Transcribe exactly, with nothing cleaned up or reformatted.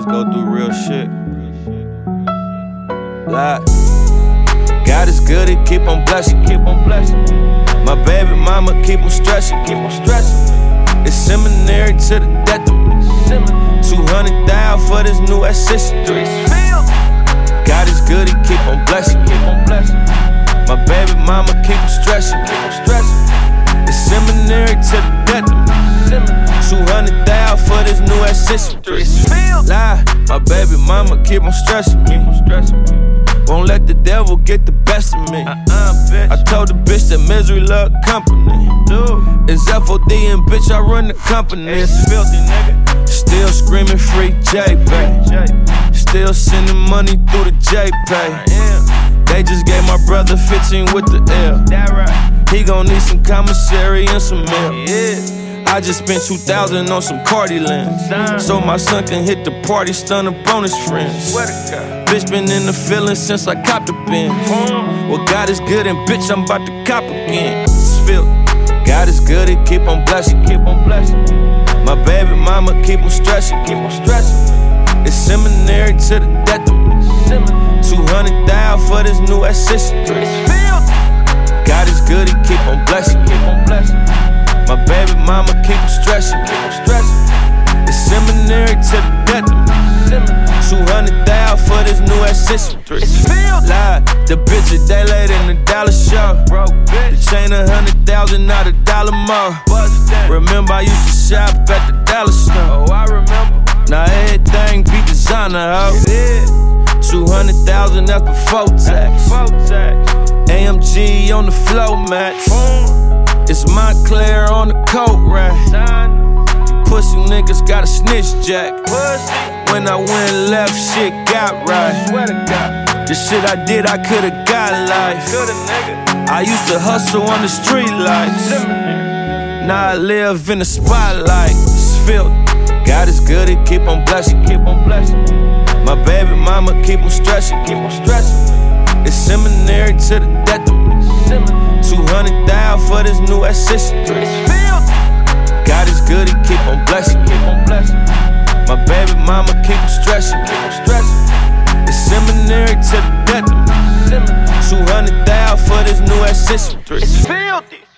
go through real shit. Like, God is good, He keep on blessing, keep on blessing. My baby mama keep on stressing, keep on stressing. It's seminary to the death of me. Two hundred thousand for this new accessory. God is good, He keep on blessing, keep on blessing. My baby mama keep on stressing, keep on stressing. It's seminary to the death of me. Two hundred thousand for this new accessory. Lie, my baby mama keep on stressing me. Won't let the devil get the best of me. Uh-uh, I told the bitch that misery love company. Dude. It's F O D and bitch, I run the company. It's filthy, nigga. Still screaming free J-Pay. Still sending money through the J-Pay. They just gave my brother fifteen with the L. That right. He gon' need some commissary and some milk. Yeah. I just spent two thousand on some Cardi lens, so my son can hit the party, stun a bonus friends. Bitch been in the feeling since I copped the Benz. Well, God is good and bitch, I'm about to cop again. It's filled. God is good, He keep on blessing, keep on blessing. My baby mama keep on stressing, keep on stressing. It's seminary to the death of me. Two hundred thousand for this new accessory. God is good, He keep on blessing, keep on blessing. My baby mama keep on stressing, keep on stressing. It's seminary to the death of me. Two hundred thousand for this new accessory. Lie, the bitch they laid in the dollar show. The chain a hundred thousand, not a dollar more. Remember I used to shop at the dollar store. Oh, I remember. Now everything be designer, ho. Two hundred thousand, that's before tax. A M G on the flow match. It's Montclair on the coat rack. You pussy niggas got a snitch jack. When I went left, shit got right. The shit I did, I could've got life. I used to hustle on the street lights. Now I live in the spotlight. It's filled. God is good, He keep on blessing, keep on blessing. My baby mama keep on stressing, keep on stressing. It's seminary to the death of me. Two hundred thousand for this new accessory. God is good, He keep on blessing, keep on blessing. My baby mama keep on stressing, keep on stressing. It's seminary to the death of me. Two hundred thousand for this new accessory. It's filthy.